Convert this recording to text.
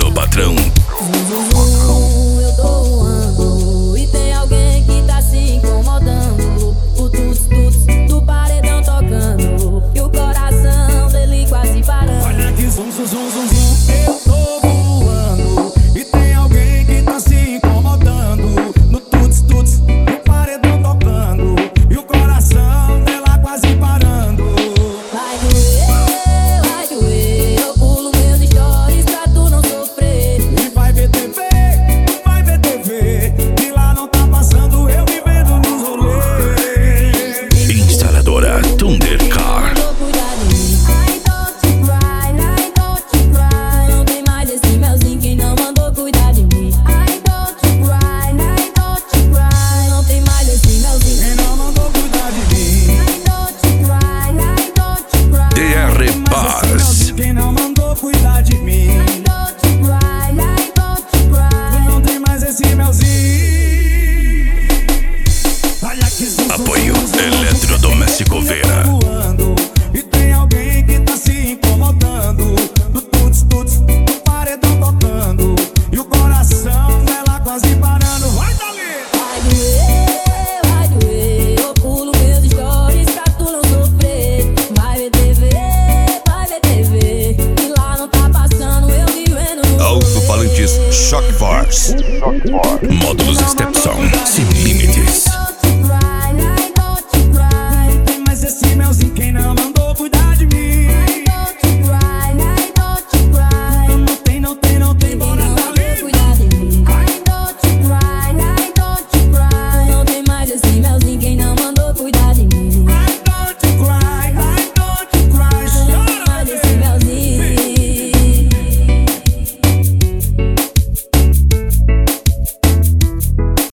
do patrão. Eu tô voando e tem alguém que tá se incomodando. O tuts-tuts do paredão tocando e o coração dele quase parando. Olha que zum, zum, zum, zum, zum. Eu tô voando e tem alguém que tá se incomodando. No tuts-tuts do paredão tocando e o coração dela quase parando. Vai doer, eu pulo meus stories pra tu não sofrer. E vai ver TV, e lá não tá passando eu me vendo nos rolês. Instaladora Thundercar. Mandou cuidar de mim. I don't cry. Não tem mais esse melzinho quem não mandou cuidar de mim. I don't cry. Não tem mais esse melzinho Quem não mandou cuidar de mim? I don't cry. DR Paz. Quem não mandou cuidar de mim? I don't cry. Não tem mais esse melzinho. Olha que zum, zum, Apoio zum, zum, zum. Eletrodoméstico Vera. Voando, e tem alguém que tá se incomodando. Do tuts-tuts, do paredão tocando e o coração dela quase parando. Vai dali! Vai doer, eu pulo meus stories pra tu não sofrer. Vai ver TV, e lá não tá passando eu vivendo no Alto-falantes Shock Force. Módulo